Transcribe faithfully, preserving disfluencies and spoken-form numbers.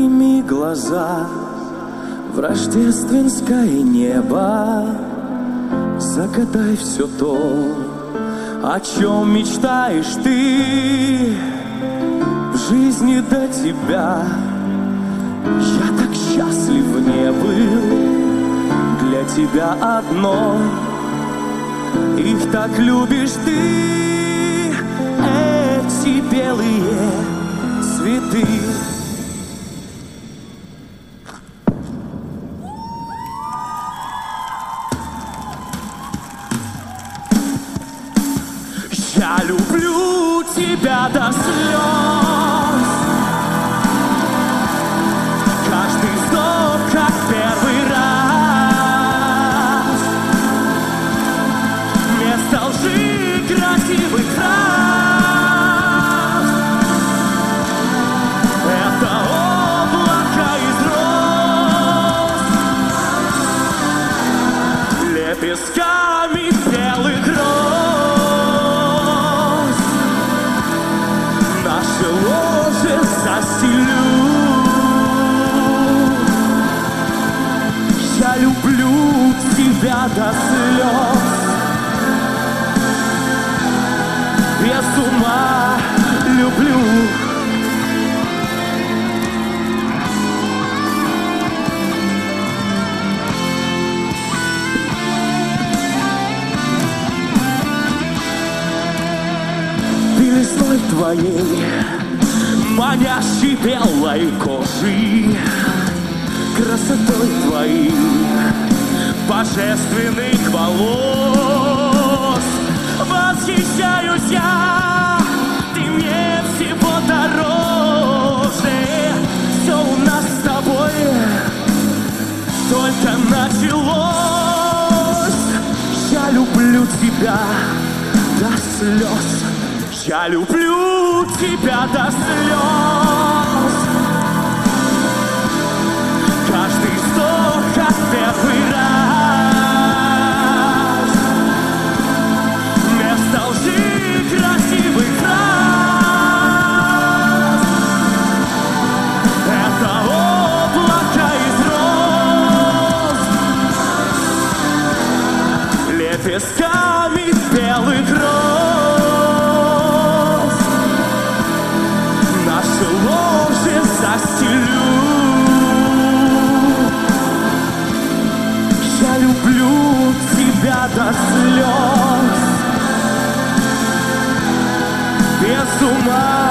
Подними глаза в рождественское небо, загадай все то, о чем мечтаешь ты. В жизни до тебя я так счастлив не был, для тебя одной, их так любишь ты, эти белые цветы. Я люблю тебя до слез, каждый вздох как первый раз, вместо лжи красивый фраз. Это облако из роз, лепестками белых роз. Наше ложе застелю. Я люблю тебя до слез, без ума люблю. Весной твоей, манящей белой кожи, красотой твоей, божественных волос, восхищаюсь я, ты мне всего дороже. Все у нас с тобой только началось. Я люблю тебя до слез. Я люблю тебя до слез, каждый вздох как первый раз, вместо лжи красивый фраз. Это облако из роз, лепестками белых роз. Ложе застелю. Я люблю тебя до слез, без ума